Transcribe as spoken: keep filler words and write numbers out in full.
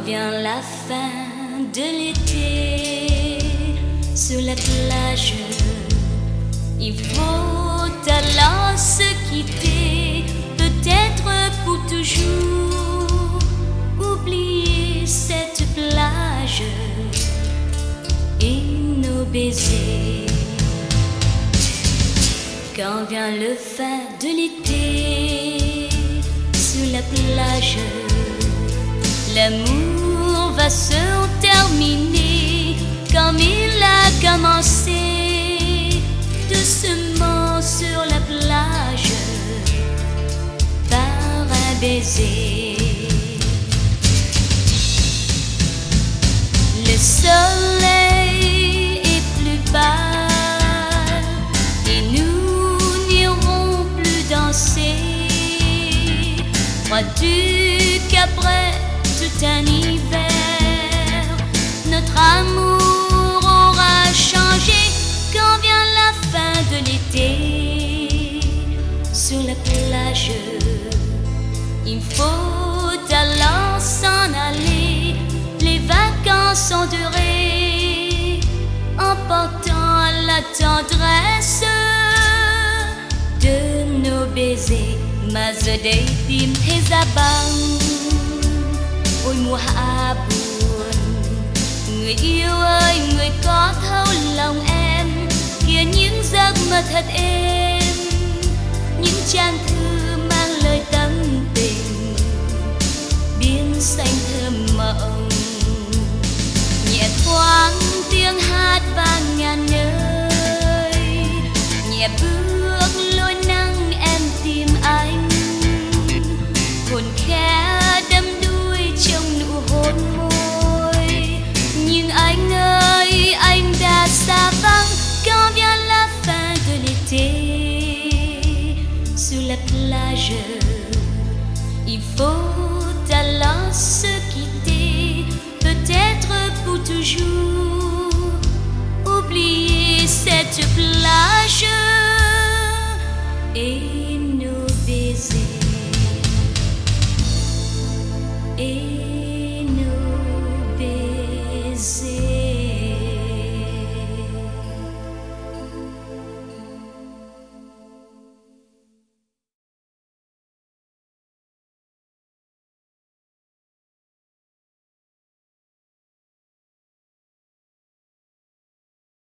vient la fin de l'été, sur la plage, il faut alors se quitter, peut-être pour toujours, oublier cette plage et nos baisers. Quand vient le fin de l'été, sur la plage, l'amour va se terminer comme il a commencé, doucement sur la plage, par un baiser. Le soleil est plus bas et nous n'irons plus danser. Crois-tu qu'après tout un hiver, notre amour aura changé quand vient la fin de l'été? Sur la plage, il faut alors s'en aller, les vacances sont durées, emportant la tendresse de nos baisers. Mà giờ đây tìm thấy ra băng, ôi mùa hạ buồn. Người yêu ơi, người có thấu lòng em, kìa những giấc mơ thật êm, những trang thư mang lời tâm tình, biên xanh thơm mộng. Nhẹ thoáng tiếng hát vang ngàn nơi, nhẹ bước lối nắng em tìm anh, hồn khẽ đắm đuôi trong nụ hôn môi. Nhưng anh ơi, anh đã xa vắng quand vient la fin de l'été. Sur la plage, il faut alors se quitter, peut-être pour toujours, oublier cette plage et nos baisers, et nos baisers.